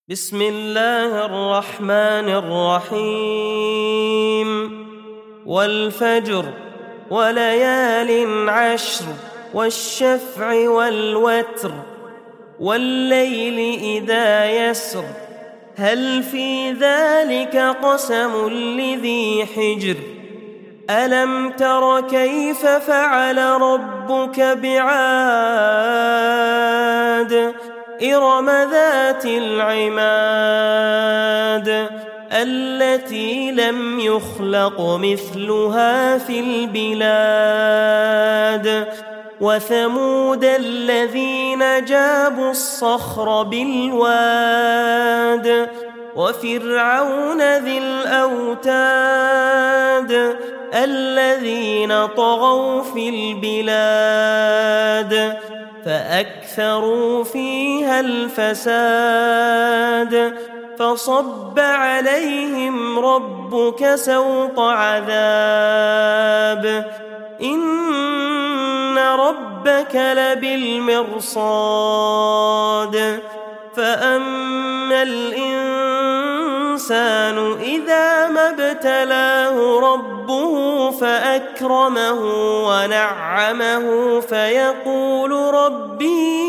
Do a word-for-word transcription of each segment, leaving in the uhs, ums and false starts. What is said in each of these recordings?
بسم الله الرحمن الرحيم والفجر وليال عشر والشفع والوتر والليل إذا يسر هل في ذلك قسم لذي حجر ألم تر كيف فعل ربك بعاد إرم ذات العماد التي لم يخلق مثلها في البلاد وثمود الذين جابوا الصخر بالواد وفرعون ذي الأوتاد الذين طغوا في البلاد فأكثروا فيها الفساد فصب عليهم ربك سوط عذاب إن ربك لبالمرصاد فأما الإنسان إذا ما ابتلاه ربه فأكرمه ونعمه فيقول ربي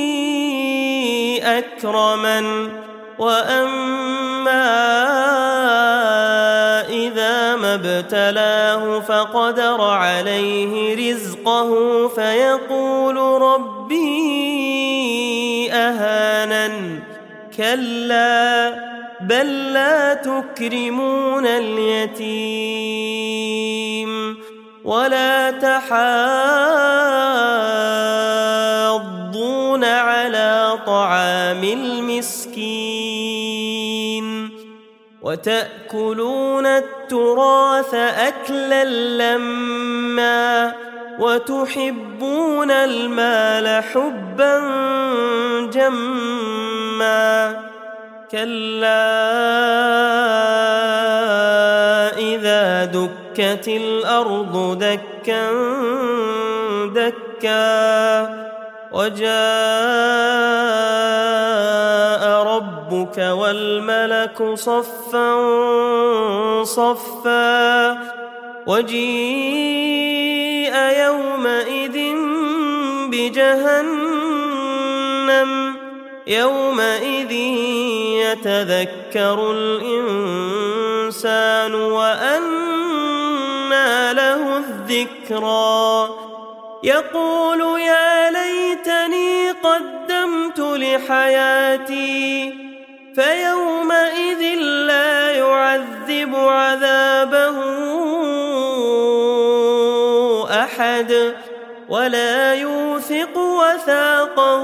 أكرمن وأما إذا ما ابتلاه فقدر عليه رزقه فيقول ربي أهانن كلا بل لا تكرمون اليتيم ولا تحاضون على طعام المسكين وتأكلون التراث أكلا لما وتحبون المال حبا جما كلا إذا دكت الأرض دكا دكا وجاء ربك والملك صفا صفا وجيء يومئذ بجهنم يومئذ يتذكر الإنسان وأنى له الذكرى يقول يا ليتني قدمت لحياتي فيومئذ لا يعذب عذابه أحد ولا يوثق وثاقه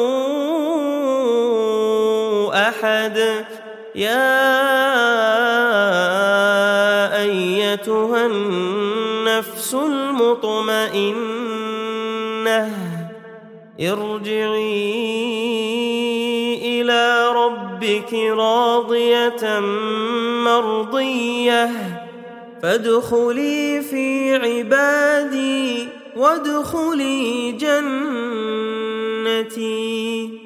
أحد يا أيتها النفس المطمئنة ارجعي إلى ربك راضية مرضية فادخلي في عبادي وادخلي جنتي.